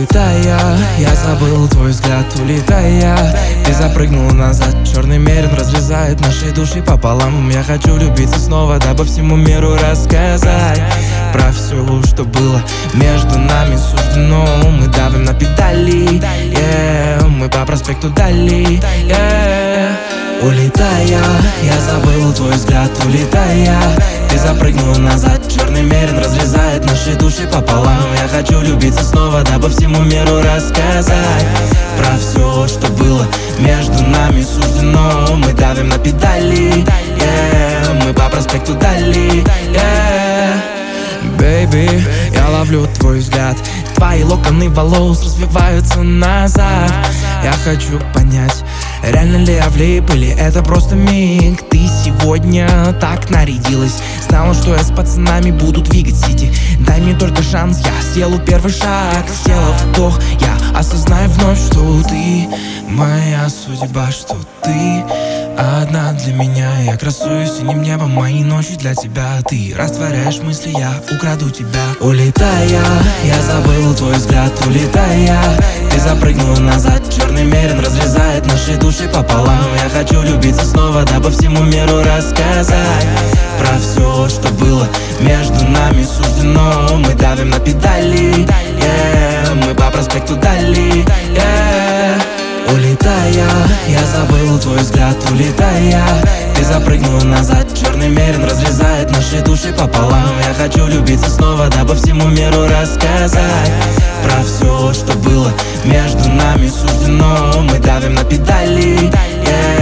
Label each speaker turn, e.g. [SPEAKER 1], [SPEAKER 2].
[SPEAKER 1] Улетая, я забыл твой взгляд, улетая. Ты запрыгнул назад, черный мерин разрезает наши души пополам. Я хочу влюбиться снова, дабы всему миру рассказать про все, что было между нами суждено. Мы давим на педали, мы по проспекту Дали, Улетая, я забыл твой взгляд, улетая. Ты запрыгнул назад, черный мерин разрезает наши души пополам. Я хочу влюбиться снова, дабы всему миру рассказать про все, что было между нами суждено. Мы давим на педали, мы по проспекту Дали, Baby, я ловлю твой взгляд. Твои локоны волос развиваются назад. Я хочу понять, реально ли я влип или это просто миг. Ты сегодня так нарядилась, знала, что я с пацанами буду двигать сити. Дай мне только шанс, я сделаю первый шаг. Сделав вдох, я осознаю вновь, что ты моя судьба, что ты одна для меня. Я красуюсь синим небом, мои ночи для тебя. Ты растворяешь мысли, я украду тебя. Улетая, я забыл твой взгляд, улетая. Ты запрыгнул назад, черный мерин разрезает наши души пополам. Я хочу влюбиться снова, дабы всему миру рассказать про все, что было между нами суждено. Мы давим на педали, мы по проспекту Дали, Улетая, я забыл твой взгляд, улетая. Ты запрыгнул назад, черный мерин разрезает наши души пополам. Я хочу влюбиться снова, дабы всему миру рассказать про все, что было между нами суждено. Мы давим на педали,